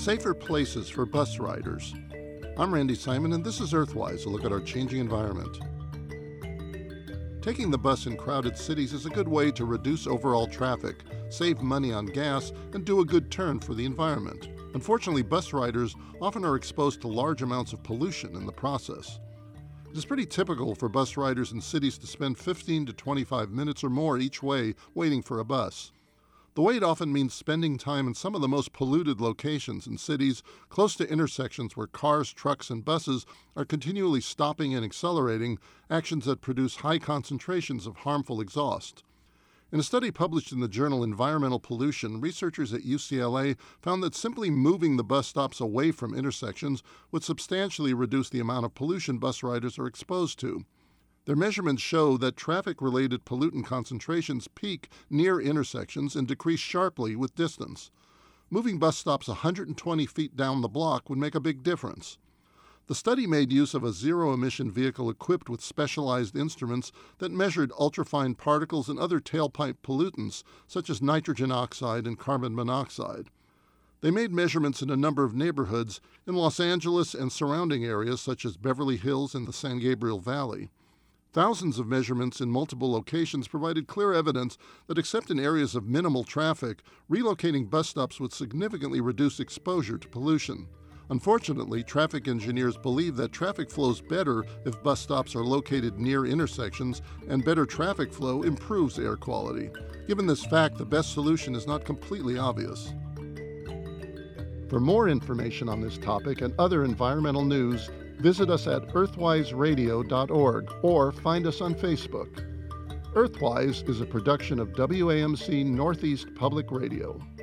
Safer places for bus riders. I'm Randy Simon, and this is Earthwise, a look at our changing environment. Taking the bus in crowded cities is a good way to reduce overall traffic, save money on gas, and do a good turn for the environment. Unfortunately, bus riders often are exposed to large amounts of pollution in the process. It is pretty typical for bus riders in cities to spend 15 to 25 minutes or more each way waiting for a bus. The wait often means spending time in some of the most polluted locations in cities, close to intersections where cars, trucks, and buses are continually stopping and accelerating, actions that produce high concentrations of harmful exhaust. In a study published in the journal Environmental Pollution, researchers at UCLA found that simply moving the bus stops away from intersections would substantially reduce the amount of pollution bus riders are exposed to. Their measurements show that traffic-related pollutant concentrations peak near intersections and decrease sharply with distance. Moving bus stops 120 feet down the block would make a big difference. The study made use of a zero-emission vehicle equipped with specialized instruments that measured ultrafine particles and other tailpipe pollutants, such as nitrogen oxide and carbon monoxide. They made measurements in a number of neighborhoods in Los Angeles and surrounding areas such as Beverly Hills and the San Gabriel Valley. Thousands of measurements in multiple locations provided clear evidence that except in areas of minimal traffic, relocating bus stops would significantly reduce exposure to pollution. Unfortunately, traffic engineers believe that traffic flows better if bus stops are located near intersections, and better traffic flow improves air quality. Given this fact, the best solution is not completely obvious. For more information on this topic and other environmental news, visit us at earthwiseradio.org or find us on Facebook. Earthwise is a production of WAMC Northeast Public Radio.